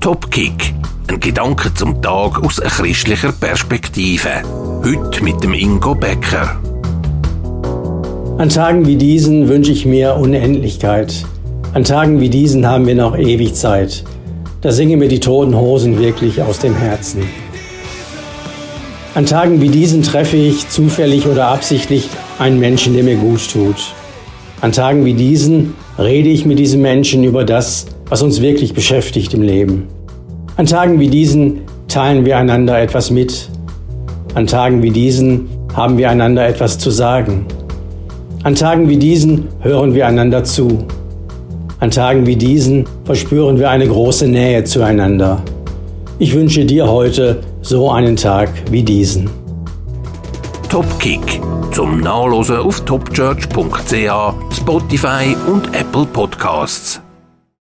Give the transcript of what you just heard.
Topkick. Ein Gedanke zum Tag aus einer christlicher Perspektive. Heute mit dem Ingo Becker. An Tagen wie diesen wünsche ich mir Unendlichkeit. An Tagen wie diesen haben wir noch ewig Zeit. Da singen mir die Toten Hosen wirklich aus dem Herzen. An Tagen wie diesen treffe ich, zufällig oder absichtlich, einen Menschen, der mir gut tut. An Tagen wie diesen rede ich mit diesem Menschen über das, was uns wirklich beschäftigt im Leben. An Tagen wie diesen teilen wir einander etwas mit. An Tagen wie diesen haben wir einander etwas zu sagen. An Tagen wie diesen hören wir einander zu. An Tagen wie diesen verspüren wir eine große Nähe zueinander. Ich wünsche dir heute so einen Tag wie diesen. Topkick. Zum Nachlesen auf topchurch.ch, Spotify und Apple Podcasts.